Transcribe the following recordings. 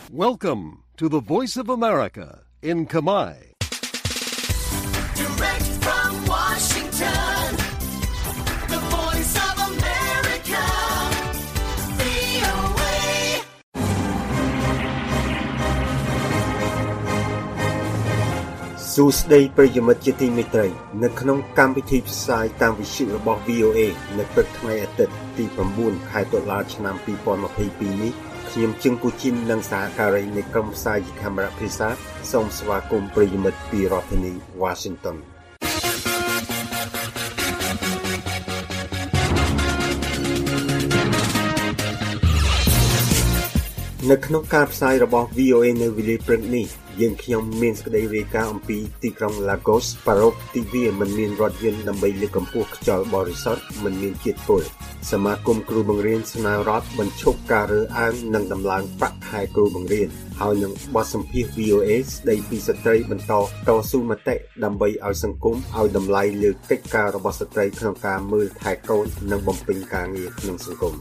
Welcome to the Voice of America in Khmer. Direct from Washington, the Voice of America, VOA. សួស្តីប្រិយមិត្តជាទីមេត្រីនៅក្នុងកម្មវិធីផ្សាយតាមវិទ្យុរបស់ VOA នៅព្រឹកថ្ងៃអាទិត្យទី9ខែតុលាឆ្នាំ2022នេះខ្ញុំជឹងគូជីននិងសហការីនៃក្រុមផ្សាយជាកាមេរ៉ាភាសាសូមស្វាគមន៍ប្រិយមិត្តពីរដ្ឋធានី Washington នៅក្នុងការផ្សាយរបស់ VOA នៅវេលាព្រឹកនេះយើងខ្ញុំមានសេចក្តីរាយការណ៍អំពីទីក្រុង Lagos ប៉ារ៉ុកទីវាមិនមានរថយន្តដើម្បីលើកកម្ពស់ខ្យល់បរិសុទ្ធមិនមានជាតិពុលសមាគមគ្រូបង្រៀនស្នើរដ្ឋបញ្ឈប់ការរើសអើងនិងដំឡើងប្រាក់ខែគ្រូបង្រៀនហើយនឹងបទសម្ភាសន៍ VOA ស្ដីពីស្ត្រីបន្តតស៊ូមតិដើម្បីឲ្យសង្គមឲ្យតម្លៃលើកិច្ចការរបស់ស្ត្រីក្នុងការមើលថែកូននិងបំពេញការងារក្នុងសង្គម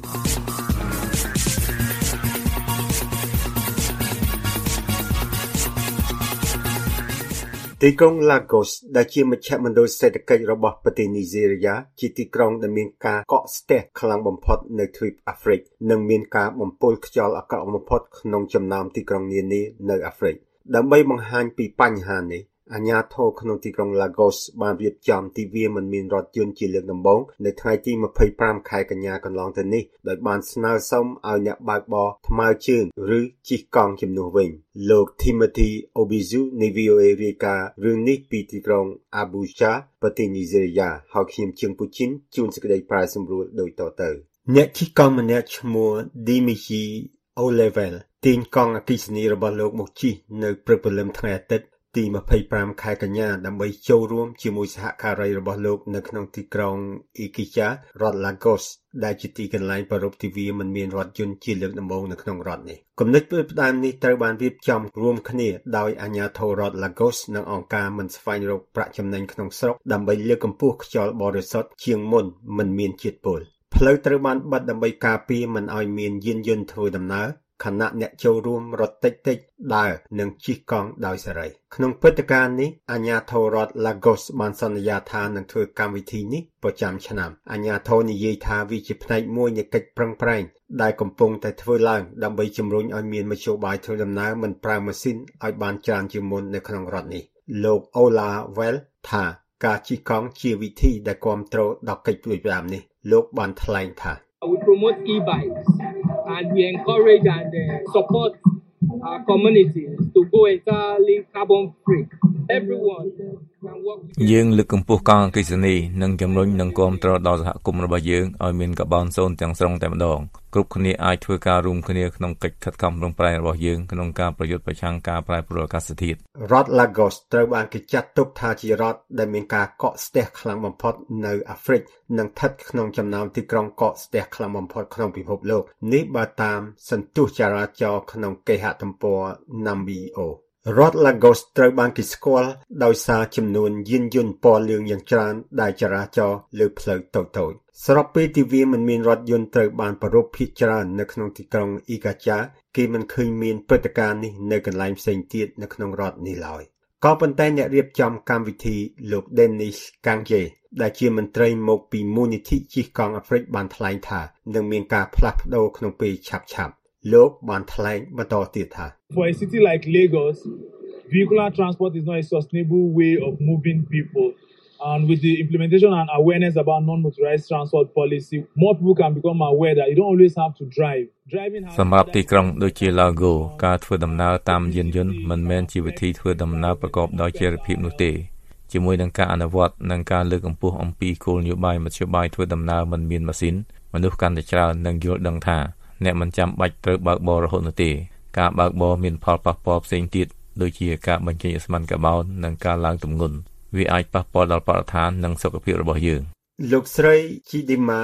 ទីក្រុង Lagos ដែលជាមជ្ឈមណ្ឌលសេដ្ឋកិច្ចរបស់ប្រទេសនីហ្សេរីយ៉ាជាទីក្រុងដែលមានការកកស្ទះខ្លាំងបំផុតនៅទ្វីបអាហ្វ្រិកនិងមានការបំពុលខ្យល់អាក្រក់បំផុតក្នុងចំណោមទីក្រុងនានានៅអាហ្វ្រិកដើម្បីបង្ហាញពីបញ្ហានេះអាជ្ញាធរក្នុងទីក្រុង Lagos បានរៀបចំទិវាមិនមានរថយន្តជាលើកដំបូងនៅថ្ងៃទី25ខែកញ្ញាកន្លងទៅនេះដោយបានស្នើសុំឲ្យអ្នកបើកបរថ្មើរជើងឬជិះកង់ជំនួសវិញលោក Timothy Obizu នៃ VOA រាយការណ៍រឿងនេះពីទីក្រុង Abuja ប្រទេសនីហ្សេរីយ៉ាហើយខ្ញុំជឹងពូជីនជួនសេចក្តីប្រាយសម្រួលដូចតទៅអ្នកជិះកង់ម្នាក់ឈ្មោះ Dimitri O'Level ទាញកង់អគ្គិសនីរបស់លោកមកជិះនៅព្រឹកព្រលឹមថ្ងៃអាទិត្យទី25ខែកញ្ញាដើម្បីចូលរួមជាមួយសហការីរបស់លោកនៅក្នុងទីក្រុង Ikija រដ្ឋ Lagos ដែលជាទីកន្លែងប្រារព្ធទិវាមិនមានរថយន្តជាលើកដំបូងនៅក្នុងរដ្ឋនេះគំនិតផ្ដើមនេះត្រូវបានរៀបចំរួមគ្នាដោយអាជ្ញាធររដ្ឋ Lagos និងអង្គការមិនស្វែងរកប្រាក់ចំណេញក្នុងស្រុកដើម្បីលើកកម្ពស់ខ្យល់បរិសុទ្ធជាងមុនមិនមានជាតិពុលផ្លូវត្រូវបានបិទដើម្បីការពារមិនឲ្យមានយានយន្តធ្វើដំណើរខណៈអ្នកចូលរួមរត់តិចដើរនិងជិះកង់ដោយសេរីក្នុងព្រឹត្តិការណ៍នេះអាជ្ញាធររដ្ឋ Lagos បានសន្យាថានឹងធ្វើកម្មវិធីនេះប្រចាំឆ្នាំអាជ្ញាធរនិយាយថាវាជាផ្នែកមួយនៃកិច្ចប្រឹងប្រែងដែលកំពុងតែធ្វើឡើងដើម្បីជំរុញឲ្យមានមធ្យោបាយធ្វើដំណើរមិនប្រើម៉ាស៊ីនឲ្យបានច្រើនជាងមុននៅក្នុងរដ្ឋនេះលោក O'Level ថាការជិះកង់ជាវិធីដែលគាំទ្រដល់កិច្ចព្រួយផ្ដាំនេះលោកបានថ្លែងថា We promote e-bikes and we encourage and support our communities to go entirely carbon free. Everyone can work. យើងលើកកម្ពស់កង់អគ្គិសនីនិងជំរុញនិងគាំទ្រដល់សហគមន៍របស់យើងឲ្យមានកាបូនសូន្យទាំងស្រុងតែម្ដងគ្រប់គ្នាអាចធ្វើការរួមគ្នាក្នុងកិច្ចខិតខំប្រឹងប្រែងរបស់យើងក្នុងការប្រយុទ្ធប្រឆាំងការប្រែប្រួលអាកាសធាតុរដ្ឋ Lagos ត្រូវបានគេចាត់ទុកថាជារដ្ឋដែលមានការកកស្ទះខ្លាំងបំផុតនៅអាហ្វ្រិកនិងស្ថិតក្នុងចំណោមទីក្រុងកកស្ទះខ្លាំងបំផុតក្នុងពិភពលោកនេះបើតាមសន្ទុះចរាចរណ៍ក្នុងគេហទំព័រ Nambioរដ្ឋ Lagos ត្រូវបានគេស្គាល់ដោយសារចំនួនយានយន្តពណ៌លឿងយ៉ាងច្រើនដែលចរាចរលើផ្លូវតូចៗស្របពេលទិវាមិនមានរថយន្តត្រូវបានប្រារព្ធភាគច្រើននៅក្នុងទីក្រុង Ikija គេមិនឃើញមានព្រឹត្តិការណ៍នេះនៅកន្លែងផ្សេងទៀតនៅក្នុងរដ្ឋនេះឡើយក៏ប៉ុន្តែអ្នករៀបចំកម្មវិធីលោក Dennis Kangye ដែលជាមន្ត្រីមកពីមូលនិធិជិះកង់អាហ្វ្រិកបានថ្លែងថានឹងមានការផ្លាស់ប្ដូរក្នុងពេលឆាប់លោកបានថ្លែងបន្តទៀតថា For a city like Lagos, vehicular transport is not a sustainable way of moving people. And with the implementation and awareness about non-motorized transport policy, more people can become aware that you don't always have to drive. Driving has សម្រាប់ទីក្រុងដូចជា Lago ការធ្វើដំណើរតាមយានយន្តមិនមែនជាវិធីធ្វើដំណើរប្រកបដោយចីរភាពនោះទេជាមួយនឹងការអនុវត្តនិងការលើកកម្ពស់អំពីគោលនយោបាយមធ្យោបាយធ្វើដំណើរមិនមានម៉ាស៊ីនមនុស្សកាន់តែច្រើននឹងយល់ដឹងថាអ្នកមិនចាំបាច់ត្រូវបើកបររហូតនោះទេការបើកបរមានផលប៉ះពាល់ផ្សេងទៀតដូចជាការបញ្ចេញឧស្ម័នកាបូននិងការឡើងទម្ងន់វាអាចប៉ះពាល់ដល់បរិស្ថាននិងសុខភាពរបស់យើងលោកស្រី Chidima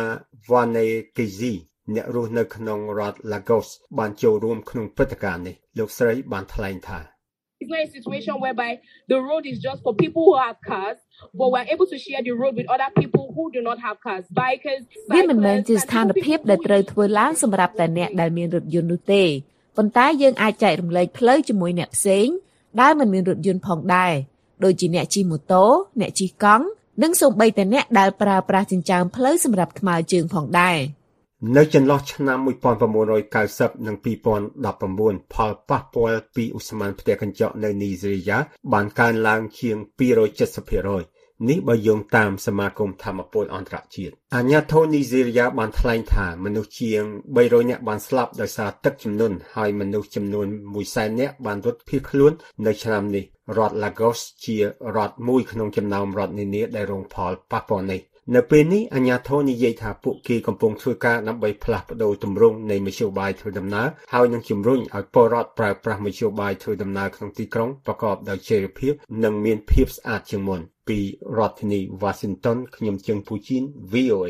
Vanekezi អ្នករស់នៅក្នុងរដ្ឋ Lagos បានចូលរួមក្នុងព្រឹត្តិការណ៍នេះលោកស្រីបានថ្លែងថា It's not a situation whereby the road is just for people who have cars, but we're able to share the road with other people who do not have cars. Bikers, វាមិនមែនជាស្ថានភាពដែលត្រូវធ្វើឡើងសម្រាប់តែអ្នកដែលមានរថយន្តនោះទេប៉ុន្តែយើងអាចចែករំលែកផ្លូវជាមួយអ្នកផ្សេងដែលមិនមានរថយន្តផងដែរដូចជាអ្នកជិះម៉ូតូអ្នកជិះកង់និងសូម្បីតែអ្នកដែលប្រើប្រាស់ចិញ្ចើមផ្លូវសម្រាប់ថ្មើរជើងផងដែរនៅចន្លោះឆ្នាំ1990និង2019ផលប៉ះពាល់ពីឧស្ម័នផ្ទះកញ្ចក់នៅនីហ្សេរីយ៉ាបានកើនឡើងជាង 270%នេះបើយោងតាមសមាគមថាមពលអន្តរជាតិអាជ្ញាធរនីហ្សេរីយ៉ាបានថ្លែងថាមនុស្សជាង300នាក់បានស្លាប់ដោយសារទឹកជំនន់ហើយមនុស្សចំនួន100,000នាក់បានរត់ភៀសខ្លួននៅឆ្នាំនេះរដ្ឋ Lagos ជារដ្ឋមួយក្នុងចំណោមរដ្ឋនានាដែលរងផលប៉ះពាល់នេះនៅពេលនេះអាជ្ញាធរនិយាយថាពួកគេកំពុងធ្វើការដើម្បីផ្លាស់ប្តូរទម្រង់នៃមធ្យោបាយធ្វើដំណើរហើយនឹងជំរុញឲ្យពលរដ្ឋប្រើប្រាស់មធ្យោបាយធ្វើដំណើរក្នុងទីក្រុងប្រកបដោយចីរភាពនិងមានភាពស្អាតជាងមុនពីរដ្ឋធានី Washington ខ្ញុំជើងពូជីន VOA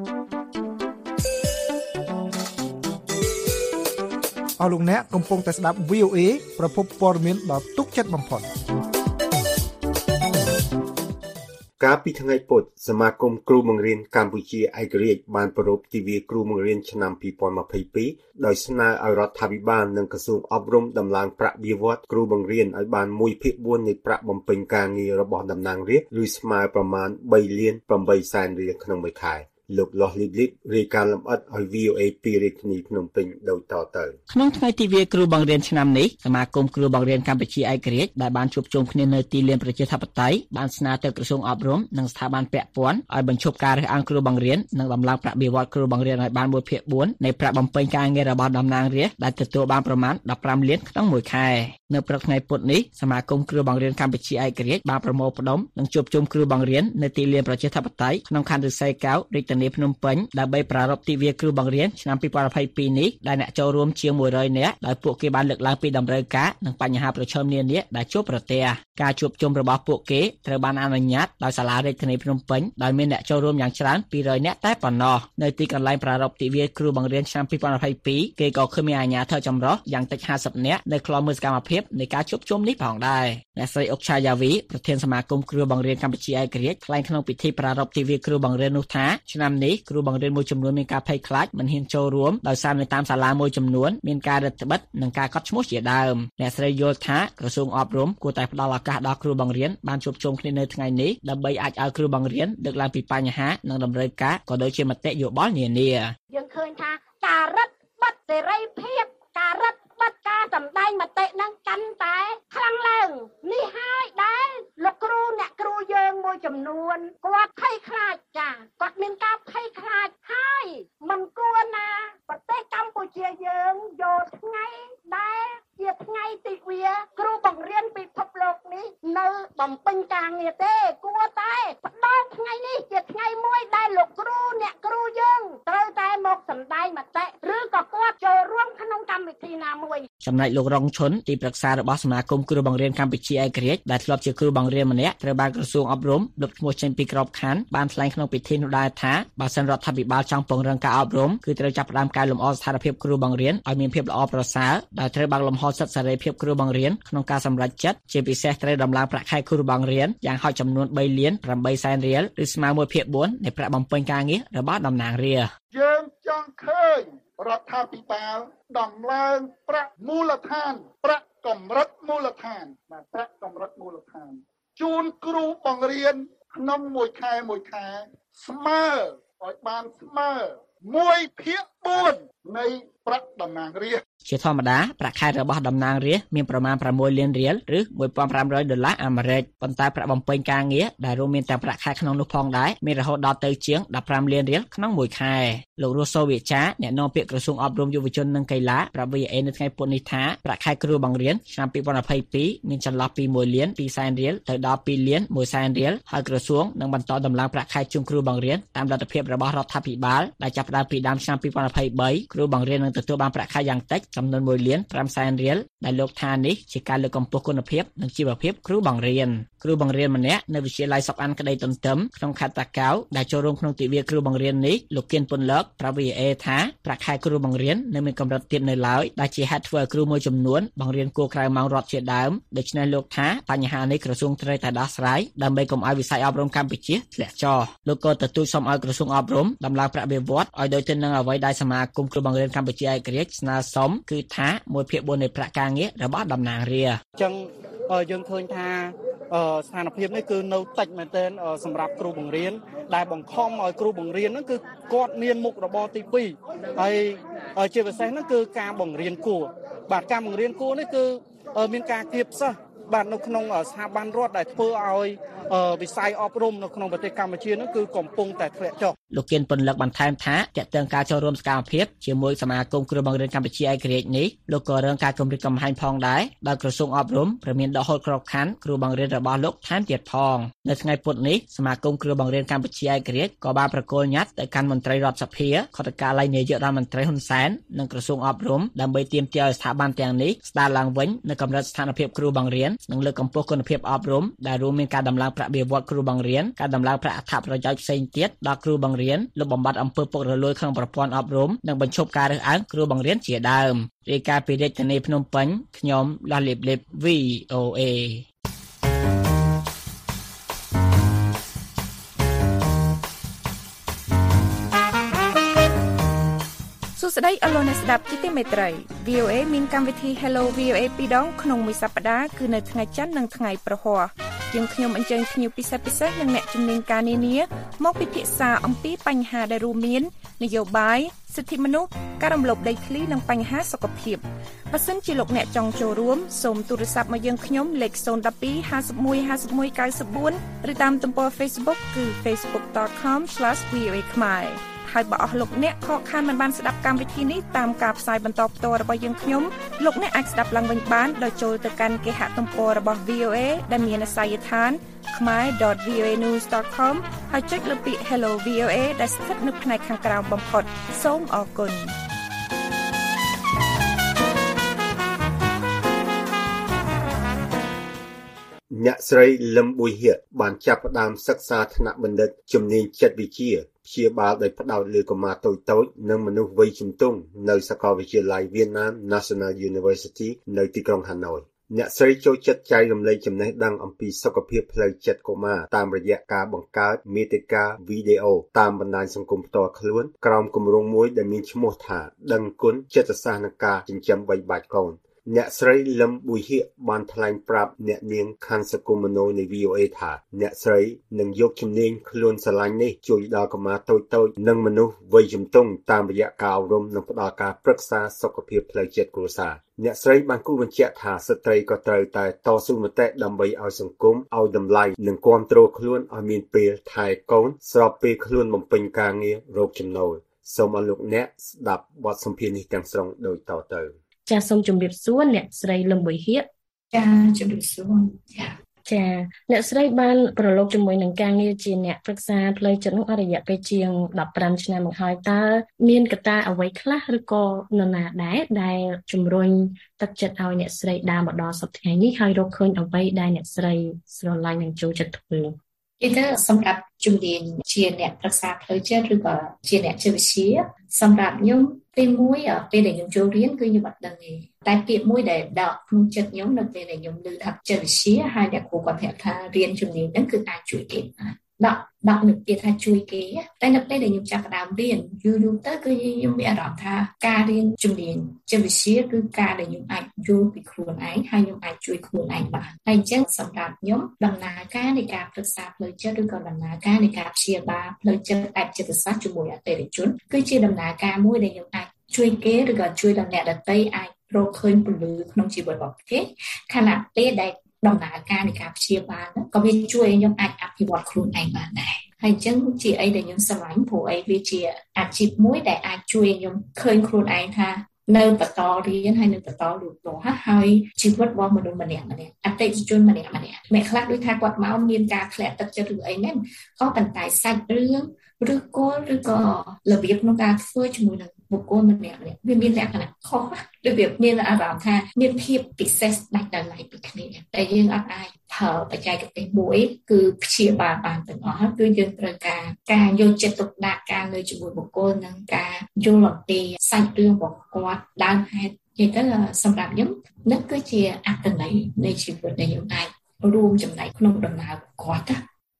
អស់លោកអ្នកកំពុងតែស្ដាប់ VOA ប្រភពព័ត៌មានដ៏ទុកចិត្តបំផុតកាលពីថ្ងៃពុធសមាគមគ្រូបង្រៀនកម្ពុជាឯករាជ្យបានប្រារព្ធទិវាគ្រូបង្រៀនឆ្នាំ2022ដោយស្នើឲ្យរដ្ឋាភិបាលនិងក្រសួងអប់រំដំឡើងប្រាក់បៀវត្សគ្រូបង្រៀនឲ្យបាន 1/4 នៃប្រាក់បំពេញការងាររបស់តំណាងរាស្ត្រឬស្មើប្រមាណ 3.8 សែនរៀលក្នុងមួយខែលោកលាស់លីបលីបរាយការណ៍លម្អិតឲ្យ VOA ពីរាជធានីភ្នំពេញដូចតទៅក្នុងថ្ងៃទិវាគ្រូបង្រៀនឆ្នាំនេះសមាគមគ្រូបង្រៀនកម្ពុជាឯករាជ្យដែលបានជួបជុំគ្នានៅទីលានប្រជាធិបតេយ្យបានស្នើទៅក្រសួងអប់រំនិងស្ថាប័នពាក់ព័ន្ធឲ្យបញ្ឈប់ការរើសអើងគ្រូបង្រៀននិងដំឡើងប្រាក់បៀវត្សគ្រូបង្រៀនឲ្យបាន 1/4 នៃប្រាក់បំពេញការងាររបស់តំណាងរាស្ត្រដែលទទួលបានប្រមាណ 15 លានក្នុងមួយខែនៅព្រឹកថ្ងៃពុធនេះសមាគមគ្រូបង្រៀនកម្ពុជាឯករាជ្យបានប្រមូលផ្ដុំនិងជួបជុំគ្រូបង្រៀននៅទីលានប្រជាធិបតេយ្យក្នុងខណ្ឌឫស្សីកែវរាជធានីភ្នំពេញដើម្បីប្រារព្ធទិវាគ្រូបង្រៀនឆ្នាំ2022នេះដែលអ្នកចូលរួមជាង100នាក់ដោយពួកគេបានលើកឡើងពីតម្រូវការនិងបញ្ហាប្រឈមនានាដែលជួបប្រទះការជួបជុំរបស់ពួកគេត្រូវបានអនុញ្ញាតដោយសាលារាជធានីភ្នំពេញដោយមានអ្នកចូលរួមយ៉ាងច្រើន200នាក់តែប៉ុណ្ណោះនៅទីកន្លែងប្រារព្ធទិវាគ្រូបង្រៀនឆ្នាំ2022គេក៏ឃើញមានអាជ្ញាធរចម្រុះយ៉ាងតិច50នាក់នៅខ្លំមើលសកម្មភាពនៃការជួបជុំនេះផងដែរអ្នកស្រីអុកឆាយ៉ាវីប្រធានសមាគមគ្រូបង្រៀនកម្ពុជាឯករាជ្យថ្លែងក្នុងពិធីប្រារព្ធទិវាគ្រូបង្រៀននោះថាឆ្នាំនេះគ្រូបង្រៀនមួយចំនួនមានការភ័យខ្លាចមិនហ៊ានចូលរួមដោយសារនៅតាមសាលាមួយចំនួនមានការរឹតបន្តឹងនិងការកត់ឈ្មោះជាដើមអ្នកស្រីយល់ថាក្រសួងអប់រំគួរតែផ្ដល់ឱកាសដល់គ្រូបង្រៀនបានជួបជុំគ្នានៅថ្ងៃនេះដើម្បីអាចឲ្យគ្រូបង្រៀនលើកឡើងពីបញ្ហានិងតម្រូវការក៏ដូចជាមតិយោបល់នានាយើងឃើញថាការរឹតបន្តឹងសេរីភាពការរឹតបន្តឹងការសម្ដែងមតិនឹងកាន់តែខ្លាំងឡើងនេះហើយដែលលោកគ្រូអ្នកគ្រូយើងមួយចំនួនគាត់ភ័យខ្លាចចាគាត់មានការភ័យខ្លាចហើយមិនគួរណាប្រទេសកម្ពុជាយើងយកថ្ងៃដែលជាថ្ងៃទិវាគ្រូបង្រៀនពិភពលោកនេះនៅបំពេញការងារទេគួរតែផ្ដល់ថ្ងៃនេះជាថ្ងៃមួយដែលលោកគ្រូអ្នកគ្រូយើងត្រូវតែមកសម្ដែងមតិឬក៏គាត់ចូលរួមក្នុងកម្មវិធីណាមួយចំណែកលោករងឈុនទីប្រឹក្សារបស់សមាគមគ្រូបង្រៀនកម្ពុជាឯករាជ្យដែលធ្លាប់ជាគ្រូបង្រៀនម្នាក់ត្រូវបានក្រសួងអប់រំលុបឈ្មោះចេញពីក្របខ័ណ្ឌបានថ្លែងក្នុងពិធីនោះដែរថាបើសិនរដ្ឋាភិបាលចង់ពង្រឹងការអប់រំគឺត្រូវចាប់ផ្ដើមកែលម្អស្ថានភាពគ្រូបង្រៀនឲ្យមានភាពល្អប្រសើរដោយត្រូវបើកលំហសិទ្ធិសេរីភាពគ្រូបង្រៀនក្នុងការសម្រេចចិត្តជាពិសេសត្រូវដំឡើងប្រាក់ខែគ្រូបង្រៀនយ៉ាងហោចចំនួន 3.8 សែនរៀលឬស្មើ 1/4 នៃប្រាក់បំពេញការងាររបស់តំណាងរាស្ត្រយើងចង់ឃើញរដ្ឋាភិបាលដំឡើងប្រាក់មូលដ្ឋានប្រាក់កម្រិតមូលដ្ឋានបាទប្រាក់កម្រិតមូលដ្ឋានជូនគ្រូបង្រៀនក្នុងមួយខែស្មើឲ្យបានស្មើ 1/4 នៃប្រាក់តំណាងរាស្ត្រជាធម្មតាប្រាក់ខែរបស់តំណាងរាស្ត្រមានប្រមាណ 6 លានរៀលឬ $1,500 អាមេរិកប៉ុន្តែប្រាក់បំពេញការងារដែលរួមមានទាំងប្រាក់ខែក្នុងនោះផងដែរមានរហូតដល់ទៅជាង 15 លានរៀលក្នុងមួយខែលោករស់សូវិចាអ្នកនាំពាក្យក្រសួងអប់រំយុវជននិងកីឡាប្រាប់ VOA នៅថ្ងៃពុធនេះថាប្រាក់ខែគ្រូបង្រៀនឆ្នាំ2022មានចន្លោះពី 1 លាន 2 សែនរៀលទៅដល់ 2 លាន 1 សែនរៀលហើយក្រសួងនឹងបន្តដំឡើងប្រាក់ខែជូនគ្រូបង្រៀនតាមលទ្ធភាពរបស់រដ្ឋាភិបាលដែលចាប់ផ្ដើមពីដើមឆ្នាំ2023គ្រូបង្រៀននឹងទទួលបានប្រាក់ខែយ៉ាងតិចចំនួន 1 លាន 5 សែនរៀលដែលលោកថានេះជាការលើកកម្ពស់គុណភាពនិងជីវភាពគ្រូបង្រៀនម្នាក់នៅវិទ្យាល័យសុកអានក្តីទន្ទឹមក្នុងខេត្តតាកែវដែលចូលរួមក្នុងទិវាគ្រូបង្រៀននេះលោកគៀនពុនលើកប្រាប់ VOA ថាប្រាក់ខែគ្រូបង្រៀននៅមានកម្រិតទាបនៅឡើយដែលជាហេតុធ្វើឲ្យគ្រូមួយចំនួនបង្រៀនគួរក្រៅម៉ោងរដ្ឋជាដើមដូច្នេះលោកថាបញ្ហានេះក្រសួងត្រូវតែដោះស្រាយដើម្បីកុំឲ្យវិស័យអប់រំកម្ពុជាធ្លាក់ចុះលោកក៏ទទូចសុំឲ្យក្រសួងអប់រំដំឡើងប្រាក់បៀវត្សឲ្យដូចទៅនឹងអ្វីដែលសមាគមគ្រូបង្រៀនកម្ពុជាឯករាជ្យស្នើសុំគឺថា1/4នៃប្រាក់ការងាររបស់តំណាងរាស្ត្រអញ្ចឹងយើងឃើញថាស្ថានភាពនេះគឺនៅតិចមែនទែនសម្រាប់គ្រូបង្រៀនដែលបង្ខំឲ្យគ្រូបង្រៀនហ្នឹងគឺគាត់មានមុខរបរទី2ហើយជាពិសេសហ្នឹងគឺការបង្រៀនគួរបាទការបង្រៀនគួរនេះគឺមានការគៀបសិស្សបាទនៅក្នុងស្ថាប័នរដ្ឋដែលធ្វើឲ្យវិស័យអប់រំនៅក្នុងប្រទេសកម្ពុជានោះគឺកំពុងតែធ្លាក់ចុះលោកគៀនពន្លឹកបន្ថែមថាតើតើការចូលរួមសកម្មភាពជាមួយសមាគមគ្រូបង្រៀនកម្ពុជាឯករាជ្យនេះលោកក៏រងការគំរាមកំហែងផងដែរដោយក្រសួងអប់រំព្រមានដកហូតក្របខ័ណ្ឌគ្រូបង្រៀនរបស់លោកថែមទៀតផងនៅថ្ងៃពុធនេះសមាគមគ្រូបង្រៀនកម្ពុជាឯករាជ្យក៏បានប្រគល់ញត្តិទៅកាន់មន្ត្រីរដ្ឋសភាខុទ្ទកាល័យនាយករដ្ឋមន្ត្រីហ៊ុនសែននិងក្រសួងអប់រំដើម្បីទាមទារឲ្យស្ថាប័នទាំងនេះស្ដារឡើងវិញនៅកម្រិតស្ថានភាពគ្រូបង្រៀននិងលើកកម្ពស់គុណភាពអប់រំដែលរួមមានការដំឡើងប្រាក់បៀវត្សគ្រូបង្រៀនការដំឡើងប្រាក់អត្ថប្រយោជន៍ផ្សេងទៀតដល់គ្រូបង្រៀនលុបបំបាត់អំពើពុករលួយក្នុងប្រព័ន្ធអប់រំនិងបញ្ឈប់ការរើសអើងគ្រូបង្រៀនជាដើមរាយការណ៍ពីរាជធានីភ្នំពេញខ្ញុំលាស់លៀបលៀប VOA សួស្តីអស់លោកអ្នកស្ដាប់ជាទីមេត្រី VOA មានកម្មវិធី Hello VOA 2ដងក្នុងមួយសប្តាហ៍គឺនៅថ្ងៃច័ន្ទនិងថ្ងៃប្រហ័សយើងខ្ញុំអញ្ជើញភ្ញៀវពិសេសនិងអ្នកជំនាញការនានាមកពិភាក្សាអំពីបញ្ហាដែលរួមមាននយោបាយសិទ្ធិមនុស្សការរំលោភដីធ្លីនិងបញ្ហាសុខភាពបើសិនជាលោកអ្នកចង់ចូលរួមសូមទូរស័ព្ទមកយើងខ្ញុំលេខ012 51 51 94ឬតាមទំព័រ Facebook គឺ facebook.com/voa ខ្មែរហើយបើអស់លោកអ្នកខកខានមិនបានស្ដាប់កម្មវិធីនេះតាមការផ្សាយបន្តផ្ទាល់របស់យើងខ្ញុំលោកអ្នកអាចស្ដាប់ឡើងវិញបានដោយចូលទៅកាន់គេហទំព័ររបស់ VOA ដែលមានអាសយដ្ឋាន khmer.voanews.com ហើយចុចលើពាក្យ Hello VOA ដែលស្ថិតនៅផ្នែកខាងក្រោមបំផុតសូមអរគុណអ្នកស្រីលឹមប៊ុយហៀបានចាប់ផ្ដើមសិក្សាថ្នាក់បណ្ឌិតជំនាញចិត្តវិទ្យាព្យាបាលដោយផ្ដោតលើកុមារតូចៗនិងមនុស្សវ័យជំទង់នៅសាកលវិទ្យាល័យ Vietnam National University នៅទីក្រុងហាណូយអ្នកស្រីចូលចិត្តចែករំលែកចំណេះដឹងអំពីសុខភាពផ្លូវចិត្តកុមារតាមរយៈការបង្កើតមាតិកាវីដេអូតាមបណ្ដាញសង្គមផ្ទាល់ខ្លួនក្រោមគម្រោងមួយដែលមានឈ្មោះថាដឹងគុណចិត្តសាស្ត្រនៃការចិញ្ចឹមបីបាច់កូនអ្នកស្រីលឹមប៊ុយហៀបានថ្លែងប្រាប់អ្នកនាងខាន់សកុមណូនៃ VOA ថាអ្នកស្រីនឹងយកជំនាញខ្លួនស្រឡាញ់នេះជួយដល់កុមារតូចៗនិងមនុស្សវ័យជំទង់តាមរយៈការអប់រំនិងផ្ដល់ការប្រឹក្សាសុខភាពផ្លូវចិត្តគ្រួសារអ្នកស្រីបានគូបញ្ជាក់ថាស្ត្រីក៏ត្រូវតែតស៊ូមតិដើម្បីឲ្យសង្គមឲ្យតម្លៃនិងគាំទ្រខ្លួនឲ្យមានពេលថែកូនស្របពេលខ្លួនបំពេញការងាររកចំណូលសូមអរលោកអ្នកស្ដាប់បទសម្ភាសន៍នេះទាំងស្រុងដូចតទៅចាសូមជម្រាបសួរអ្នកស្រីលឹមប៊ុយហៀចាជម្រាបសួរចាអ្នកស្រីបានប្រឡូកជាមួយនឹងការងារជាអ្នកប្រឹក្សាផ្លូវចិត្តនោះអស់រយៈពេលជាង15ឆ្នាំមកហើយតើមានកត្តាអ្វីខ្លះឬក៏នរណាដែរដែលជំរុញទឹកចិត្តឲ្យអ្នកស្រីដើរមកដល់សប្តាហ៍នេះហើយរកឃើញអ្វីដែលអ្នកស្រីស្រឡាញ់និងចូលចិត្តធ្វើគឺទៅសម្រាប់ជំនាញជាអ្នកប្រឹក្សាផ្លូវចិត្តឬក៏ជាអ្នកចិត្តវិទ្យាសម្រាប់ខ្ញុំពេលមួយពេលដែលខ្ញុំចូលរៀនគឺខ្ញុំអត់ដឹងទេតែពាក្យមួយដែលដកក្នុងចិត្តខ្ញុំនៅពេលដែលខ្ញុំឮថាចិត្តវិទ្យាហើយអ្នកគ្រូគាត់ប្រាប់ថារៀនជំនាញហ្នឹងគឺអាចជួយគេដាក់នៅពាក្យថាជួយគេតែនៅពេលដែលខ្ញុំចាប់ផ្ដើមរៀនយូរទៅគឺខ្ញុំមានអារម្មណ៍ថាការរៀនជំនាញចិត្តវិទ្យាគឺការដែលខ្ញុំអាចយល់ពីខ្លួនឯងហើយខ្ញុំអាចជួយខ្លួនឯងបានហើយអញ្ចឹងសម្រាប់ខ្ញុំដំណើរការនៃការប្រឹក្សាផ្លូវចិត្តឬក៏ដំណើរការនៃការព្យាបាលផ្លូវចិត្តបែបចិត្តសាស្ត្រជាមួយអតិថិជនគឺជាដំណើរការមួយដែលខ្ញុំអាចជួយគេឬក៏ជួយដល់អ្នកដទៃអាចរកឃើញពលឺក្នុងជីវិតរបស់គេខណៈពេលដែលដំណើរការនៃការព្យាបាលហ្នឹងក៏វាជួយឲ្យខ្ញុំអាចអភិវឌ្ឍខ្លួនឯងបានដែរហើយអញ្ចឹងជាអីដែលខ្ញុំស្រឡាញ់ព្រោះអីវាជាអាជីពមួយដែលអាចជួយខ្ញុំឃើញខ្លួនឯងថានៅបន្តរៀនហើយនៅបន្តលូតលាស់ហើយជីវិតរបស់មនុស្សម្នាក់អតិថិជនម្នាក់អ្នកខ្លះដូចថាគាត់មកមានការធ្លាក់ទឹកចិត្តឬអីមែនក៏ប៉ុន្តែសាច់រឿងឬក៏របៀបក្នុងការធ្វើជាមួយនឹងបុគ្គលម្នាក់វាមានលក្ខណៈខុសរបៀបមានអារម្មណ៍ថាមានភាពពិសេសដាច់ដោយឡែកពីគ្នាតែយើងអត់អាចប្រើបច្ចេកទេសមួយគឺព្យាបាលបានទាំងអស់គឺយើងត្រូវការយកចិត្តទុកដាក់ការនៅជាមួយបុគ្គលនិងការយល់អំពីសាច់រឿងរបស់គាត់ដើមហេតុនិយាយទៅសម្រាប់ខ្ញុំនេះគឺជាអត្ថន័យនៃជីវិតដែលខ្ញុំអាចរួមចំណែកក្នុងដំណើរគាត់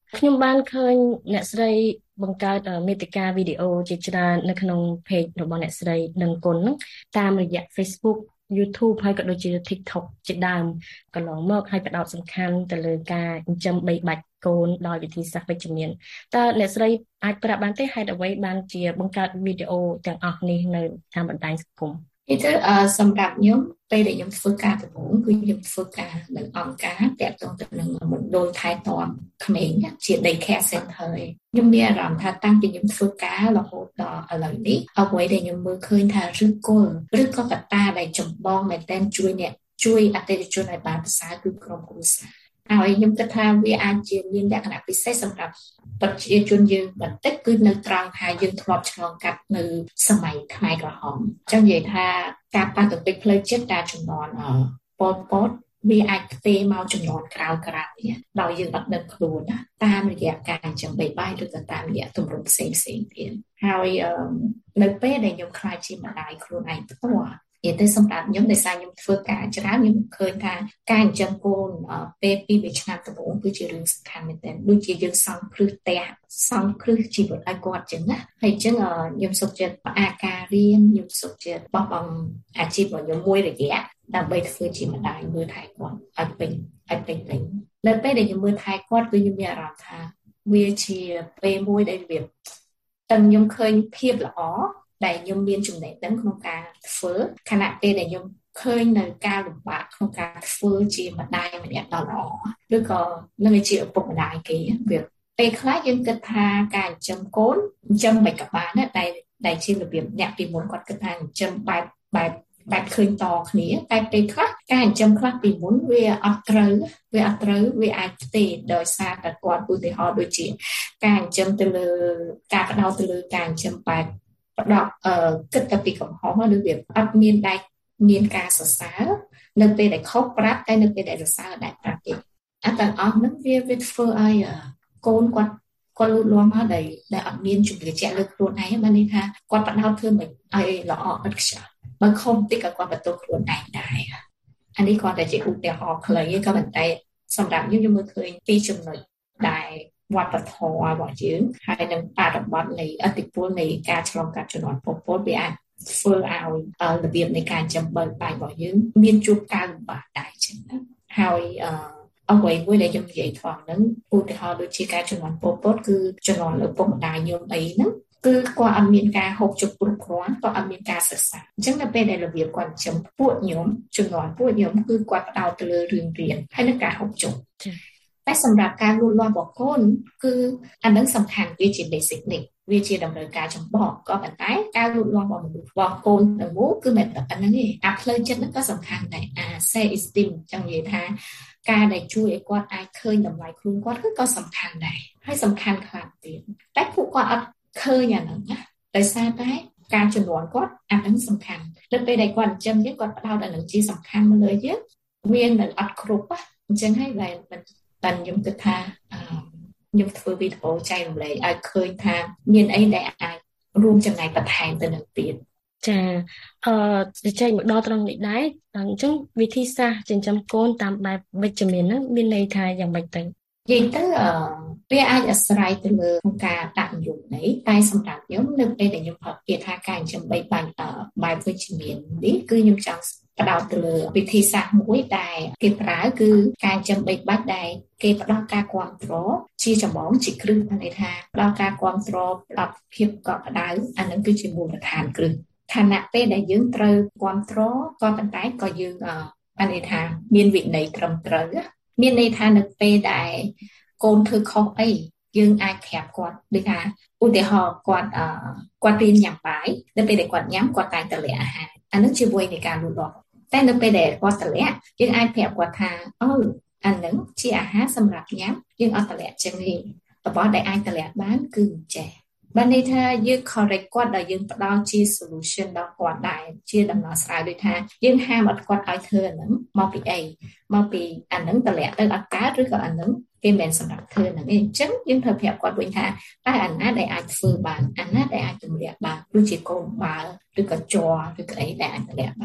ខ្ញុំបានឃើញអ្នកស្រីបង្កើតមាតិកាវីដេអូជាច្រើននៅក្នុង page របស់អ្នកស្រីនឹងគុណហ្នឹងតាមរយៈ Facebook YouTube ហើយក៏ដូចជា TikTok ជាដើមកន្លងមកហើយផ្ដោតសំខាន់ទៅលើការចិញ្ចឹមបីបាច់កូនដោយវិធីសាស្ត្រវិជ្ជមានតើអ្នកស្រីអាចប្រាប់បានទេហេតុអ្វីបានជាបង្កើតវីដេអូទាំងអស់នេះនៅតាមបណ្ដាញសង្គមសម្រាប់ខ្ញុំពេលដែលខ្ញុំធ្វើការដំបូងគឺខ្ញុំធ្វើការនៅអង្គការតាក់ទងទៅនឹងមណ្ឌលថែទាំក្មេងជា Daycare Center ខ្ញុំមានអារម្មណ៍ថាតាំងពីខ្ញុំធ្វើការរហូតដល់ឥឡូវនេះអ្វីដែលខ្ញុំមើលឃើញថាឬក៏កត្តាដែលចម្បងមែនទែនជួយអតិថិជនឲ្យបានប្រសើរគឺក្រុមគ្រួសារហើយខ្ញុំគិតថាវាអាចជាមានលក្ខណៈពិសេសសម្រាប់ប្រជាជនយើងបន្តិចគឺនៅត្រង់ថាយើងធ្លាប់ឆ្លងកាត់នៅសម័យខ្មែរក្រហមអញ្ចឹងនិយាយថាការប៉ះទង្គិចផ្លូវចិត្តតាមចំនួនប៉ុលពតវាអាចផ្ទេរមកចំនួនក្រៅនេះដោយយើងអត់ដឹងខ្លួនណាតាមរយៈការចិញ្ចឹមបីបាច់ឬក៏តាមរយៈទម្រង់ផ្សេងទៀតហើយនៅពេលដែលខ្ញុំខ្លាចជាម្ដាយខ្លួនឯងផ្ទាល់និយាយទៅសម្រាប់ខ្ញុំដោយសារខ្ញុំធ្វើការច្រើនខ្ញុំឃើញថាការចិញ្ចឹមកូនពេល2ឆ្នាំដំបូងគឺជារឿងសំខាន់មែនទែនដូចជាយើងសង់គ្រឹះផ្ទះសង់គ្រឹះជីវិតឲ្យគាត់ចឹងណាហើយចឹងខ្ញុំសុខចិត្តផ្អាកការរៀនខ្ញុំសុខចិត្តបោះបង់អាជីពរបស់ខ្ញុំមួយរយៈដើម្បីធ្វើជាម្ដាយមើលថែគាត់ឲ្យពេញនៅពេលដែលខ្ញុំមើលថែគាត់គឺខ្ញុំមានអារម្មណ៍ថាវាជាពេលមួយដែលវាតែខ្ញុំឃើញភាពល្អដែលខ្ញុំមានចំណេះដឹងក្នុងការធ្វើខណៈពេលដែលខ្ញុំឃើញនៅការលំបាកក្នុងការធ្វើជាម្ដាយម្នាក់ដ៏ល្អឬក៏នឹងជាឪពុកម្ដាយគេវាពេលខ្លះយើងគិតថាការចិញ្ចឹមកូនចិញ្ចឹមមិនក៏បានដែរដែលជារបៀបអ្នកពីមុនគាត់គិតថាចិញ្ចឹមបែបឃើញតគ្នាតែពេលខ្លះការចិញ្ចឹមខ្លះពីមុនវាអត់ត្រូវវាអាចផ្ទេរដោយសារតែគាត់ឧទាហរណ៍ដូចជាការចិញ្ចឹមទៅលើការផ្ដោតទៅលើការចិញ្ចឹមបែបផ្ដោតគិតតែពីកំហុសឬវាអត់មានការសរសើរនៅពេលដែលខុសប្រាប់តែនៅពេលដែលសរសើរដែរប្រាប់ទេអាទាំងអស់ហ្នឹងវាធ្វើឲ្យកូនគាត់លូតលាស់មកដែលអត់មានជំនឿជាក់លើខ្លួនឯងបានន័យថាគាត់ផ្ដោតធ្វើមិនឲ្យល្អឥតខ្ចោះបើខំតិចក៏គាត់បន្ទោសខ្លួនឯងដែរអានេះគាត់តែជាឧទាហរណ៍ខ្លីក៏ប៉ុន្តែសម្រាប់ខ្ញុំមើលឃើញពីចំណុចដែលវប្បធម៌របស់យើងហើយនឹងបរិបទនៃឥទ្ធិពលនៃការឆ្លងកាត់ជំនាន់ប៉ុលពតវាអាចធ្វើឲ្យរបៀបនៃការចិញ្ចឹមបាយរបស់យើងមានជួបការលំបាកដែរចឹងណាហើយអ្វីមួយដែលខ្ញុំនិយាយផងហ្នឹងឧទាហរណ៍ដូចជាការជំនាន់ប៉ុលពតគឺជំនាន់ឪពុកម្ដាយខ្ញុំអីហ្នឹងគឺគាត់អត់មានការហូបចុកគ្រប់គ្រាន់ក៏អត់មានការសិក្សាអញ្ចឹងនៅពេលដែលរបៀបគាត់ចិញ្ចឹមពួកខ្ញុំជំនាន់ពួកខ្ញុំគឺគាត់ផ្ដោតទៅលើរឿងរៀនហើយនឹងការហូបចុកតែសម្រាប់ការលូតលាស់របស់កូនគឺអានឹងសំខាន់វាជា basic នេះវាជាតម្រូវការចម្បងក៏ប៉ុន្តែការលូតលាស់របស់មនុស្សរបស់កូនទាំងមូលគឺមិនតែប៉ុណ្្នឹងទេអាផ្លូវចិត្តហ្នឹងក៏សំខាន់ដែរself esteem ចង់និយាយថាការដែលជួយឲ្យគាត់អាចឃើញតម្លៃខ្លួនគាត់គឺក៏សំខាន់ដែរហើយសំខាន់ខ្លាំងទៀតតែពួកគាត់អត់ឃើញអាហ្នឹងណាដោយសារតែការជំនាន់គាត់អាហ្នឹងសំខាន់នៅពេលដែលគាត់អញ្ចឹងយើងគាត់ផ្ដោតអាហ្នឹងជាសំខាន់មកលើយើងវានៅអត់គ្រប់អញ្ចឹងហើយតែខ្ញុំគិតថាខ្ញុំធ្វើវីដេអូចែករំលែកឲ្យឃើញថាមានអីដែលអាចរួមចំណែកបន្ថែមទៅនឹងទៀតចាចែកមកដល់ត្រង់នេះដែរអញ្ចឹងវិធីសាស្ត្រចិញ្ចឹមកូនតាមបែបវិជ្ជមានហ្នឹងមានន័យថាយ៉ាងម៉េចទៅនិយាយទៅវាអាចអាស្រ័យទៅលើការដាក់និយមន័យតែសម្រាប់ខ្ញុំនៅពេលដែលខ្ញុំនិយាយថាការចិញ្ចឹមបីបាច់បែបវិជ្ជមាននេះគឺខ្ញុំចង់ផ្ដោតទៅលើវិធីសាស្ត្រមួយដែលគេប្រើគឺការចិញ្ចឹមបីបាច់ដែលគេផ្ដល់ការគាំទ្រជាចម្បងជាគ្រឹះន័យថាផ្ដល់ការគាំទ្រផ្ដល់ភាពកក់ក្ដៅអានឹងគឺជាមូលដ្ឋានគ្រឹះឋានៈពេលដែលយើងត្រូវគាំទ្រក៏ប៉ុន្តែក៏យើងបានន័យថាមានវិន័យត្រឹមត្រូវមានន័យថានៅពេលដែលកូនធ្វើខុសអីយើងអាចប្រាប់គាត់ដូចថាឧទាហរណ៍គាត់រៀនញ៉ាំបាយនៅពេលដែលគាត់ញ៉ាំគាត់តែងតែលាក់អាហារអានឹងជាវ័យនៃការលូតលាស់តែនៅពេលដែលគាត់តម្លាក់យើងអាចប្រាប់គាត់ថាអូអានឹងជាអាហារសម្រាប់ញ៉ាំយើងអត់តម្លាក់ចឹងទេរបស់ដែលអាចតម្លាក់បានគឺចេះបានន័យថាយើង correct គាត់ដែលយើងផ្ដល់ជា solution ដល់គាត់ដែរជាដំណោះស្រាយដូចថាយើងហាមអត់គាត់ឲ្យធ្វើអានឹងមកពីអីមកពីអានឹងតម្លាក់ទៅអត់កើតឬក៏អានឹងគេមិនសម្រាប់ធ្វើហ្នឹងទេអញ្ចឹងយើងត្រូវប្រាប់គាត់វិញថាតែអាណាដែលអាចធ្វើបានអាណាដែលអាចទម្លាក់បានដូចជាកូនបាល់ឬក៏ជ័រឬក៏អីដែលអាចទម្លាក់បាន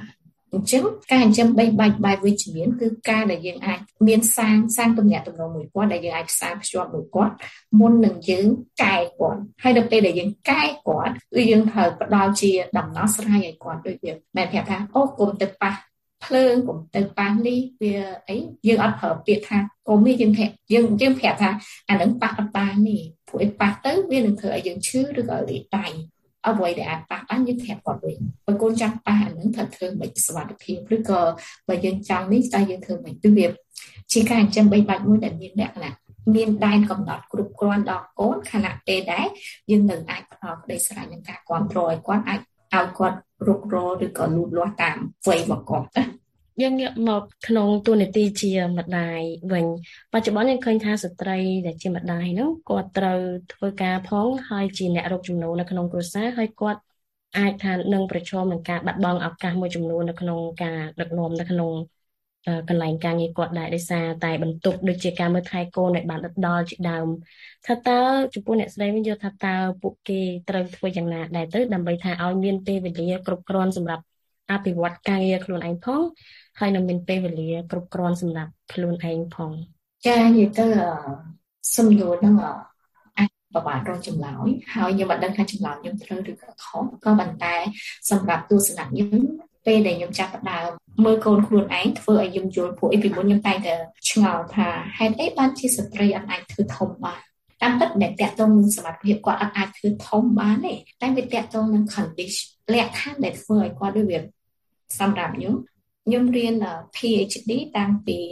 អញ្ចឹងការចិញ្ចឹមបីបាច់បែបវិជ្ជមានគឺការដែលយើងអាចមានសាងទំនាក់ទំនងមួយគាត់ដែលយើងអាចផ្សារភ្ជាប់មួយគាត់មុននឹងយើងកែគាត់ហើយដល់ពេលដែលយើងកែគាត់គឺយើងត្រូវផ្ដល់ជាដំណោះស្រាយឲ្យគាត់ដូចវាមិនប្រាប់ថាអូកុំទៅប៉ះភ្លើងកុំទៅប៉ះនេះវាអីយើងអត់ប្រើពាក្យថាកុំនេះយើងប្រាប់ថាអានឹងប៉ះអត់បាននេះព្រោះឯប៉ះទៅវានឹងធ្វើឲ្យយើងឈឺឬក៏លេបដៃអ្វីដែលអាចប៉ះបានយើងប្រាប់គាត់វិញបើកូនចាំប៉ះអានឹងត្រូវធ្វើមិនសុវត្ថិភាពឬក៏បើយើងចង់នេះតើយើងធ្វើមិនគឺវាជាការចិញ្ចឹមបីបាច់មួយដែលមានលក្ខណៈមានដែនកំណត់គ្រប់គ្រាន់ដល់កូនខណៈពេលដែលយើងនឹងអាចផ្ដល់ក្តីស្រឡាញ់និងការគាំទ្រឲ្យគាត់អាចឲ្យគាត់រុករកឬក៏លូតលាស់តាមវ័យរបស់គាត់ណាយើងងាកមកក្នុងទូនាទីជាម្ដាយវិញបច្ចុប្បន្នយើងឃើញថាស្ត្រីដែលជាម្ដាយហ្នឹងគាត់ត្រូវធ្វើការផងហើយជាអ្នករកចំណូលនៅក្នុងគ្រួសារហើយគាត់អាចថានឹងប្រឈមនឹងការបាត់បង់ឱកាសមួយចំនួននៅក្នុងការដឹកនាំនៅក្នុងកន្លែងការងារគាត់ដែរដោយសារតែបន្ទុកដូចជាការមើលថែកូនឲ្យបានដិតដល់ជាដើមថាតើចំពោះអ្នកស្រីវិញយល់ថាតើពួកគេត្រូវធ្វើយ៉ាងណាដែរទៅដើម្បីថាឲ្យមានពេលវេលាគ្រប់គ្រាន់សម្រាប់អភិវឌ្ឍការងារខ្លួនឯងផងហើយនឹងមានពេលវេលាគ្រប់គ្រាន់សម្រាប់ខ្លួនឯងផងចានិយាយទៅសំណួរហ្នឹងអាចបបាក់រងចម្លើយហើយខ្ញុំមិនដឹងថាចម្លើយខ្ញុំត្រូវឬក៏ខុសក៏ប៉ុន្តែសម្រាប់ទស្សនៈខ្ញុំពេលដែលខ្ញុំចាប់ផ្ដើមមើលកូនខ្លួនឯងធ្វើឲ្យខ្ញុំយល់ពួកអីពីមុនខ្ញុំតែងតែឆ្ងល់ថាហេតុអីបានជាស្ត្រីអត់អាចធ្វើធំបានតាមពិតដែលតាក់ទងនឹងសមត្ថភាពគាត់អត់អាចធ្វើធំបានទេតែវាតាក់ទងនឹង condition លក្ខខណ្ឌដែលធ្វើឲ្យគាត់ដូចវាសម្រាប់ខ្ញុំរៀន PhD តាំងពី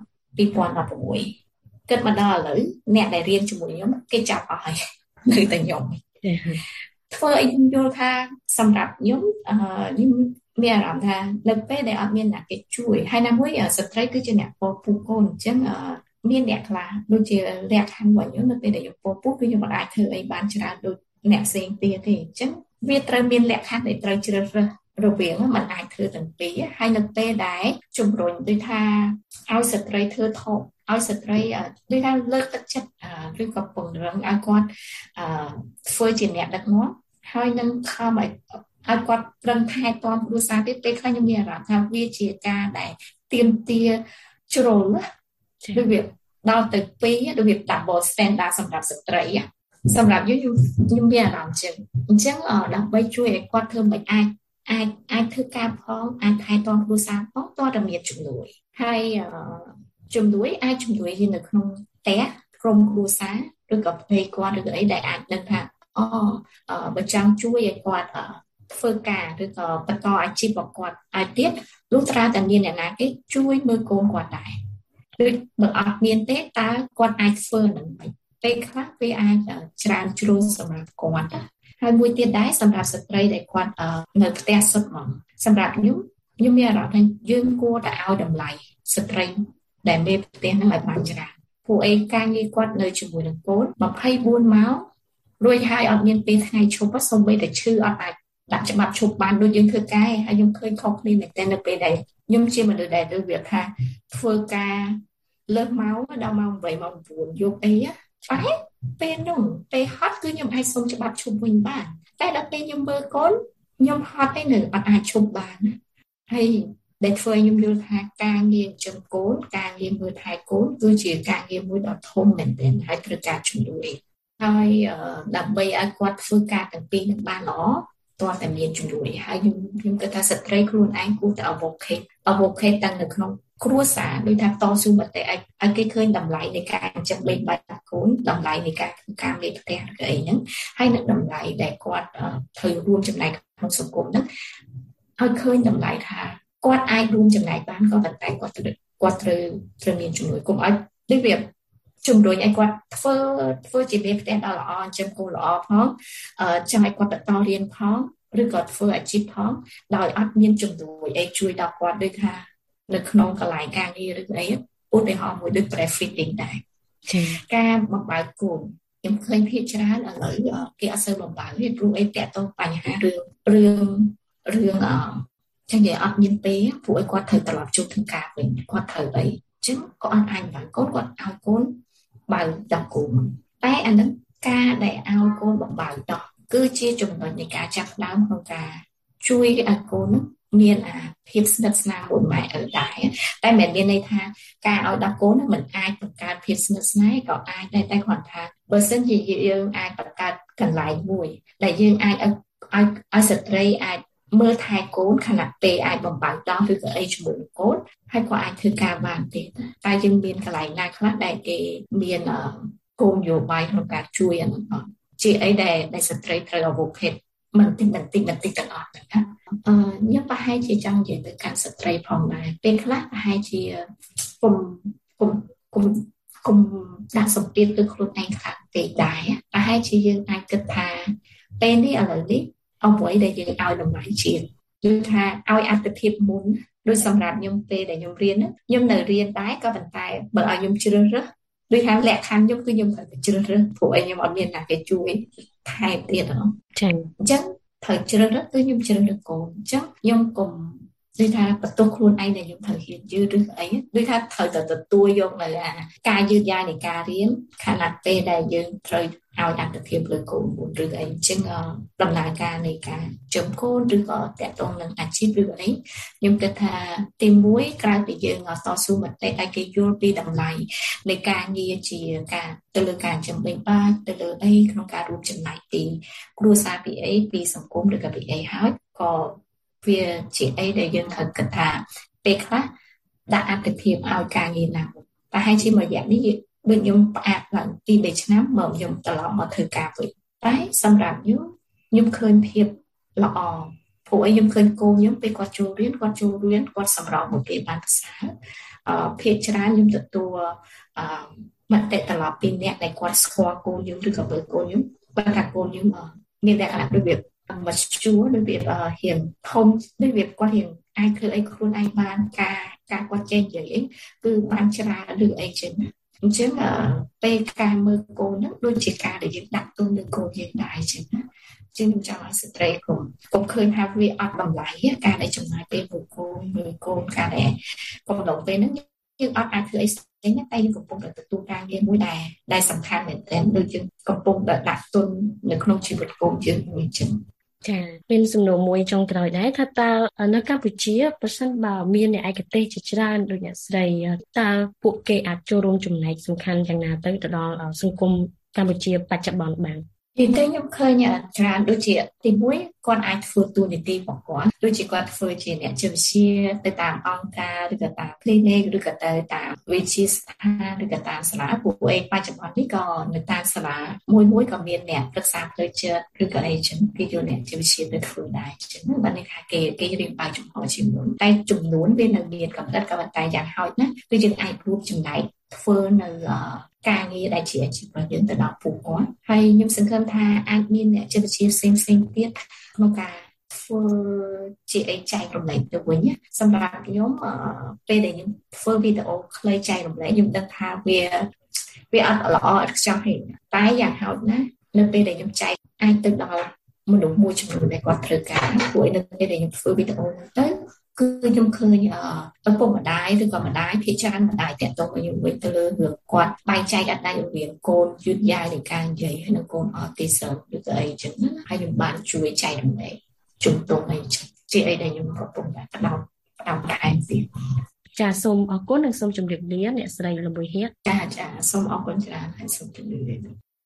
2016គិតមកដល់ឥឡូវអ្នកដែលរៀនជាមួយខ្ញុំគេចាប់អស់ហើយនៅតែខ្ញុំធ្វើឲ្យខ្ញុំយល់ថាសម្រាប់ខ្ញុំមានអារម្មណ៍ថានៅពេលដែលអត់មានអ្នកគេជួយហើយណាមួយស្ត្រីគឺជាអ្នកពោពុះកូនអញ្ចឹងមានអ្នកខ្លះដូចជាលក្ខខណ្ឌរបស់ខ្ញុំនៅពេលដែលខ្ញុំពោពុះគឺខ្ញុំមិនអាចធ្វើអីបានច្រើនដូចអ្នកផ្សេងទៀតទេអញ្ចឹងវាត្រូវមានលក្ខខណ្ឌដែលត្រូវជ្រើសរើសរវាងมันអាចធ្វើទាំងពីរហើយនៅពេលដែលជំរុញដូចថាឲ្យស្ត្រីធ្វើថោកឲ្យស្ត្រីដូចថាលើកទឹកចិត្តឬក៏ពង្រឹងឲ្យគាត់ធ្វើជាអ្នកដឹកនាំហើយនឹងខំឲ្យគាត់ប្រឹងថែទាំគ្រួសារទៀតពេលខ្លះខ្ញុំមានអារម្មណ៍ថាវាជាការដែលទាមទារជ្រុលដូចវាដល់ទៅ2ដូចវា double standard សម្រាប់ស្ត្រីសម្រាប់ខ្ញុំមានអារម្មណ៍ចឹងអញ្ចឹងដើម្បីជួយឲ្យគាត់ធ្វើមិនអាចធ្វើការផងអាចថែទាំគ្រួសារផងតើតែមានជំនួយហើយជំនួយអាចជំនួយនៅក្នុងផ្ទះក្រុមគ្រួសារឬក៏ផ្ទៃគាត់ឬក៏អីដែលអាចដឹងថាបើចង់ជួយឲ្យគាត់ធ្វើការឬក៏បន្តអាជីពរបស់គាត់ឲ្យទៀតលុះត្រាតែមានអ្នកណាគេជួយមើលកូនគាត់ដែរដូចបើអត់មានទេតើគាត់អាចធ្វើនឹងមិនពេលខ្លះវាអាចច្រើនជ្រុលសម្រាប់គាត់ហើយមួយទៀតដែរសម្រាប់ស្ត្រីដែលគាត់នៅផ្ទះសុទ្ធហ្មងសម្រាប់ខ្ញុំមានអារម្មណ៍ថាយើងគួរតែឲ្យតម្លៃស្ត្រីដែលមេផ្ទះហ្នឹងឲ្យបានច្រើនពួកឯងការងារគាត់នៅជាមួយនឹងកូន24ម៉ោងរួចហើយអត់មានពេលថ្ងៃឈប់សូម្បីតែឈឺអត់អាចដាក់ច្បាប់ឈប់បានដូចយើងធ្វើការហើយខ្ញុំឃើញខុសគ្នាមែនតែនៅពេលដែលខ្ញុំជាមនុស្សដែលដូចវាថាធ្វើការលើសម៉ោងដល់ម៉ោង8ម៉ោង9យប់អីតែពេលនោះពេលហត់គឺខ្ញុំអាចសុំច្បាប់ឈប់វិញបានតែដល់ពេលខ្ញុំមើលកូនខ្ញុំហត់ទេនៅអត់អាចឈប់បានហើយដែលធ្វើឲ្យខ្ញុំយល់ថាការងារចិញ្ចឹមកូនការងារមើលថែកូនគឺជាការងារមួយដ៏ធំមែនទែនហើយត្រូវការជំនួយហើយដើម្បីឲ្យគាត់ធ្វើការទាំងពីរនឹងបានល្អតើតែមានជំនួយហើយខ្ញុំគិតថាស្ត្រីខ្លួនឯងគួរតែ advocate តាំងនៅក្នុងគ្រួសារដោយថាតស៊ូមតិឲ្យគេឃើញតម្លៃនៃការចិញ្ចឹមបីបាច់កូនតម្លៃនៃការមេផ្ទះឬអីហ្នឹងហើយនឹងតម្លៃដែលគាត់ត្រូវរួមចំណែកក្នុងសង្គមហ្នឹងឲ្យឃើញតម្លៃថាគាត់អាចរួមចំណែកបានក៏ប៉ុន្តែគាត់ត្រូវមានជំនួយកុំឲ្យដូចវាជំរុញឲ្យគាត់ធ្វើជាមេផ្ទះដល់ល្អចិញ្ចឹមកូនល្អផងចង់ឲ្យគាត់បន្តរៀនផងឬក៏ធ្វើអាជីពផងដោយអត់មានជំនួយអីជួយដល់គាត់ដូចថានៅក្នុងកន្លែងការងារឬអីឧទាហរណ៍មួយដូច breastfeeding ដែរការបំបើកូនខ្ញុំឃើញភាគច្រើនឥឡូវគេអត់សូវបំបើកទេព្រោះអីតាក់ទងបញ្ហារឿងចឹងនិយាយអត់មានពេលព្រោះឲ្យគាត់ត្រូវត្រឡប់ជួបធ្វើការវិញគាត់ត្រូវអីចឹងក៏អត់អាចបើកូនគាត់ឲ្យកូនបើដល់គូតែអានឹងការដែលឲ្យកូនបំបើដោះគឺជាចំណុចនៃការចាប់ផ្ដើមក្នុងការជួយឲ្យកូនមានភាពស្និទ្ធស្នាលមួយម៉ែឪដែរតែមិនមានន័យថាការឲ្យដល់កូនហ្នឹងមិនអាចបង្កើតភាពស្និទ្ធស្នាលក៏អាចដែរតែគ្រាន់ថាបើសិនជាយើងអាចបង្កើតកន្លែងមួយដែលយើងអាចឲ្យស្ត្រីអាចមើលថែកូនខណៈពេលអាចបំបៅដោះឬក៏អីជាមួយនឹងកូនហើយក៏អាចធ្វើការបានទេតែយើងមានកន្លែងណាខ្លះដែលគេមានគោលនយោបាយក្នុងការជួយអានោះជាអីដែលស្ត្រីត្រូវ advocate មិនតិចទាំងអស់ហ្នឹងណាខ្ញុំប្រហែលជាចង់និយាយទៅកាន់ស្ត្រីផងដែរពេលខ្លះប្រហែលជាគុំដាក់សម្ពាធទៅខ្លួនឯងខ្លាំងពេកដែរប្រហែលជាយើងអាចគិតថាពេលនេះឥឡូវនេះអ្វីដែលយើងឲ្យតម្លៃជាងគឺថាឲ្យអត្ថប្រយោជន៍មុនដូចសម្រាប់ខ្ញុំពេលដែលខ្ញុំរៀនខ្ញុំនៅរៀនដែរក៏ប៉ុន្តែបើឲ្យខ្ញុំជ្រើសរើសដូចថាលក្ខខណ្ឌខ្ញុំគឺខ្ញុំត្រូវតែជ្រើសរើសព្រោះអីខ្ញុំអត់មានណាគេជួយថែទៀតហ៎ចា៎អញ្ចឹងត្រូវជ្រើសរើសគឺខ្ញុំជ្រើសរើសកូនអញ្ចឹងខ្ញុំកុំដូចថាបន្ទោសខ្លួនឯងដែលខ្ញុំត្រូវហ៊ានយឺតឬអីដូចថាត្រូវតែទទួលយកនៅការយឺតយ៉ាវនៃការរៀនខណៈពេលដែលយើងត្រូវឲ្យអត្ថប្រយោជន៍លើកូនឬអីអញ្ចឹងដំណើរការនៃការចំកូនឬក៏តាក់ទងនឹងអាជីពឬអីខ្ញុំគិតថាទីមួយក្រៅពីយើងតស៊ូមតិឲ្យគេយល់ពីតម្លៃនៃការងារជាការទៅលើការចំណេញបាច់ទៅលើអីក្នុងការរួមចំណែកពីគ្រួសារពីអីពីសង្គមឬក៏ពីអីហើយក៏វាជាអីដែលយើងត្រូវគិតថាពេលខ្លះដាក់អត្ថប្រយោជន៍ឲ្យការងារណាតែហើយជាមួយរយៈនេះដូចខ្ញុំផ្អាកឡើងពី3ឆ្នាំមកខ្ញុំត្រឡប់មកធ្វើការវិញតែសម្រាប់ខ្ញុំឃើញភាពល្អព្រោះអីខ្ញុំឃើញកូនខ្ញុំពេលគាត់ចូលរៀនគាត់សម្របមកគេបានប្រសើរភាគច្រើនខ្ញុំទទួលមតិត្រឡប់ពីអ្នកដែលគាត់ស្គាល់កូនខ្ញុំឬក៏មើលកូនខ្ញុំបើថាកូនខ្ញុំមានលក្ខណៈដូចវាមកជួដូចវាហ៊ានធំដូចវាគាត់ហ៊ានអាចធ្វើអីខ្លួនឯងបានការគាត់ចេះនិយាយអីគឺបានច្រើនឬអីចឹងអញ្ចឹងពេលការមើលកូនហ្នឹងដូចជាការដែលយើងដាក់ទុនលើកូនយើងដែរចឹងណាចឹងខ្ញុំចង់ឲ្យស្ត្រីកុំឃើញថាវាអត់តម្លៃការដែលចំណាយពេលមើលកូនការដែលកំឡុងពេលហ្នឹងយើងអត់អាចធ្វើអីស្អីតែយើងកំពុងតែទទួលការងារមួយដែលសំខាន់មែនទែនដូចយើងកំពុងតែដាក់ទុននៅក្នុងជីវិតកូនយើងមួយចឹងចាមានសំណួរមួយចុងក្រោយដែរថាតើនៅកម្ពុជាប្រសិនបើមានអ្នកឯកទេសជាច្រើនដូចអ្នកស្រីតើពួកគេអាចចូលរួមចំណែកសំខាន់យ៉ាងណាទៅដល់សង្គមកម្ពុជាបច្ចុប្បន្នបានទីទៅខ្ញុំឃើញច្រើនដូចជាទីមួយគាត់អាចធ្វើតួនាទីរបស់គាត់ដូចជាគាត់ធ្វើជាអ្នកជំនាញទៅតាមអង្គការឬក៏តាម clinic ឬក៏ទៅតាមវិទ្យាស្ថានឬក៏តាមសាលាពួកឯងបច្ចុប្បន្ននេះក៏នៅតាមសាលាមួយក៏មានអ្នកប្រឹក្សាផ្លូវចិត្តឬក៏អីចឹងគេយកអ្នកជំនាញទៅធ្វើដែរចឹងបានន័យថាគេរៀនបើចំហជាមួយតែចំនួនវានៅមានកម្រិតក៏ប៉ុន្តែយ៉ាងហោចណាស់គឺយើងអាចរួមចំណែកធ្វើនៅការងារដែលជាអាជីពរបស់យើងទៅដល់ពួកគាត់ហើយខ្ញុំសង្ឃឹមថាអាចមានអ្នកចិត្តវិទ្យាផ្សេងទៀតក្នុងការធ្វើជាអីចែករំលែកទៅវិញសម្រាប់ខ្ញុំពេលដែលខ្ញុំធ្វើវីដេអូខ្លីចែករំលែកខ្ញុំដឹងថាវាអត់ល្អឥតខ្ចោះទេតែយ៉ាងហោចណាស់នៅពេលដែលខ្ញុំចែកអាចទៅដល់មនុស្សមួយចំនួនដែលគាត់ត្រូវការព្រោះនៅពេលដែលខ្ញុំធ្វើវីដេអូហ្នឹងទៅគឺខ្ញុំឃើញឪពុកម្ដាយឬក៏ម្ដាយភាគច្រើនម្ដាយតាក់ទងឲ្យខ្ញុំវិញទៅលើរឿងគាត់បែងចែកអត់ដាច់រវាងកូនយឺតយ៉ាវនៃការនិយាយហើយនិងកូនអត់ទេសឬក៏អីចឹងណាហើយខ្ញុំបានជួយចែករំលែកជំទង់អីចឹងជាអីដែលខ្ញុំកំពុងតែផ្ដោតថែមទៀតចាសូមអរគុណនិងសូមជម្រាបលាអ្នកស្រីលំបុយហៀតចាសូមអរគុណច្រើនហើយសូមជម្រាបលា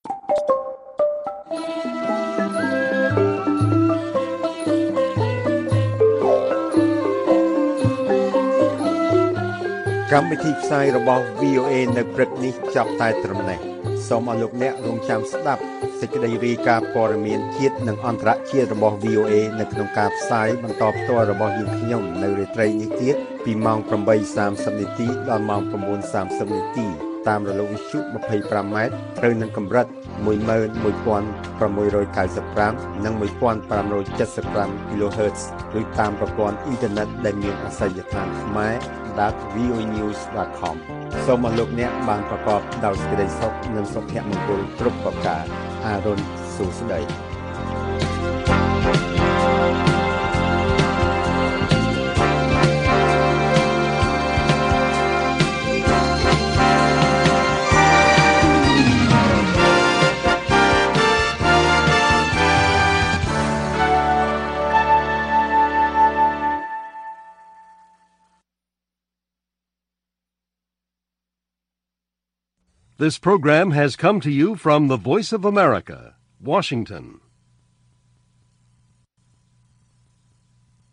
កម្មវិធីផ្សាយរបស់ VOA នៅព្រឹកនេះចាប់តែត្រឹមនេះសូមអរលោកអ្នករងចាំស្ដាប់សេចក្តីរាយការណ៍ព័ត៌មានជាតិនិងអន្តរជាតិរបស់ VOA នៅក្នុងការផ្សាយបន្តផ្ទាល់របស់យើងខ្ញុំនៅរាត្រីនេះទៀតពីម៉ោង 8:30 នាទីដល់ម៉ោង 9:30 នាទីតាមរលកវិទ្យុ 25 ម៉ែត្រត្រូវនឹងកម្រិត 11695 និង 1575 kHz ឬតាមប្រព័ន្ធអ៊ីនធឺណិតដែលមានអាសយដ្ឋានខ្មែរ.voanews.com សូមអរលោកអ្នកបានប្រកបដោយសេចក្តីសុខនិងសុភមង្គលគ្រប់ប្រការអារុនសួស្តី This program has come to you from the Voice of America, Washington.